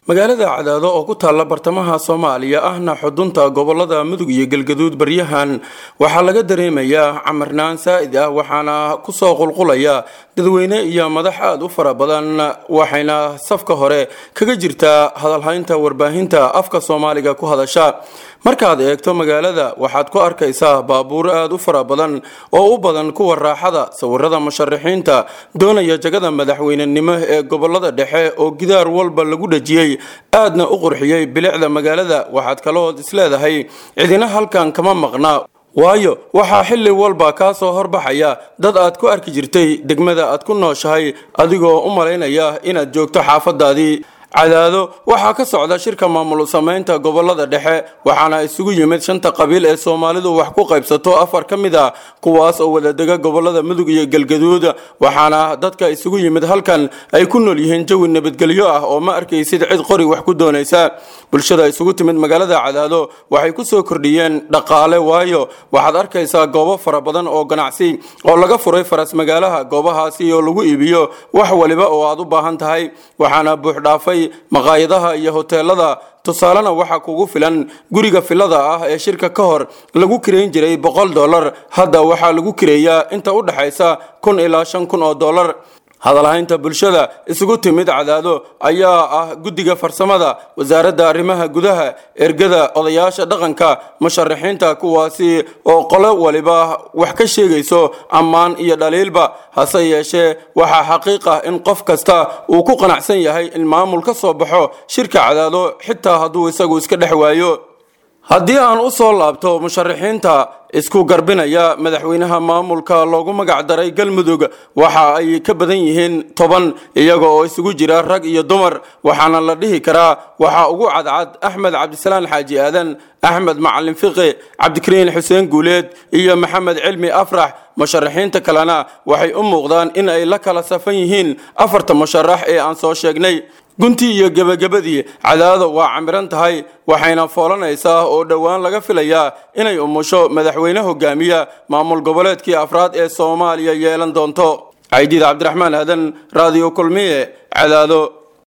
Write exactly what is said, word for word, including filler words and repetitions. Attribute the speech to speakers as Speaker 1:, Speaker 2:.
Speaker 1: magaalada Cadaado oo ku taala bartamaha Soomaaliya ahna xudunta gobolada Mudug iyo Galgaduud baryahan waxa laga dareemayaa camarnaan saa'id ah waxaana ku soo qulqulaya dadweyne iyo madax aad u fara badan waxayna safka hore kaga jirtaa hadalhaynta warbaahinta afka Soomaaliga ku hadasha markaad eegto magaalada waxaad ku arkaysaa baabuur aad u fara badan oo u badan kuwa raaxada sawirada musharaxiinta doonaya jagada madaxweynenimo ee gobolada dhexe oo gidaar walba lagu dhajiyay aadna u qurxiyay bilicda magaalada waxaad kaloo isleedahay cidina halkan kama maqna waayo waxa xilli walba ka soo horbaxaya dad aad ku arki jirtay degmada aad ku nooshahay adigoo u maleynaya inaad joogto xaafadaadii Cadaado waxa ka socda shirka maamul sameynta gobolada dhexe waxaana isugu yimid shanta qabiil ee Soomaalidu wax ku qaybsato afar kamida kuwaas oo wada dega gobolada Mudug iyo Galgaduud waxaana dadka isugu yimid halkan ay ku nool yihiin jawi nabadgelyo ah oo ma arkaysid cid qori wax ku doonaysa bulshada isugu timid magaalada Cadaado waxay ku soo kordhiyeen dhaqaale waayo waxaad arkaysaa goobo fara badan oo ganacsi oo laga furay faras magaalaha goobahaasi oo lagu iibiyo wax waliba oo aad u baahan tahay waxaana buux dhaafay maqaayadaha iyo hoteelada tusaalana waxa kugu filan guriga filada ah ee shirka ka hor lagu kireyn jiray boqol dollar hadda waxa lagu kireeyaa inta u dhaxaysa kun ilaa shan kun oo dollar hadalhaynta bulshada isugu timid Cadaado ayaa ah gudiga farsamada wasaaradda arrimaha gudaha ergada odayaasha dhaqanka musharaxiinta kuwaasi oo qolo waliba wax ka sheegayso ammaan iyo dhaliilba hase yeeshee waxa xaqiiq ah in qof kasta uu ku qanacsan yahay in maamul ka soo baxo shirka Cadaado xitaa hadduu isagu iska dhex waayo haddii aan u soo laabto musharaxiinta isku garbinaya madaxweynaha maamulka loogu magac daray Galmudug waxa ay ka badan yihiin toban iyaga oo isugu jira rag iyo dumar waxaana la dhihi karaa waxa ugu cadcad Axmed Cabdisalaan Xaaji Aadan Axmed Macallin Fiqi Cabdikariin Xuseen Guuleed iyo Maxamed Cilmi Afrax musharaxiinta kalena waxay u muuqdaan in ay la kala safan yihiin afarta musharax ee aan soo sheegnay gunti iyo gabagabadii Cadaado waa camiran tahay waxayna foolanaysaa oo dhawaan laga filayaa inay umusho madaxweyne hogaamiya maamul goboleedkii afraad ee Soomaaliya yeelan doonto Aidiid Cabdiraxmaan Aadan Radio Kulmiye Cadaado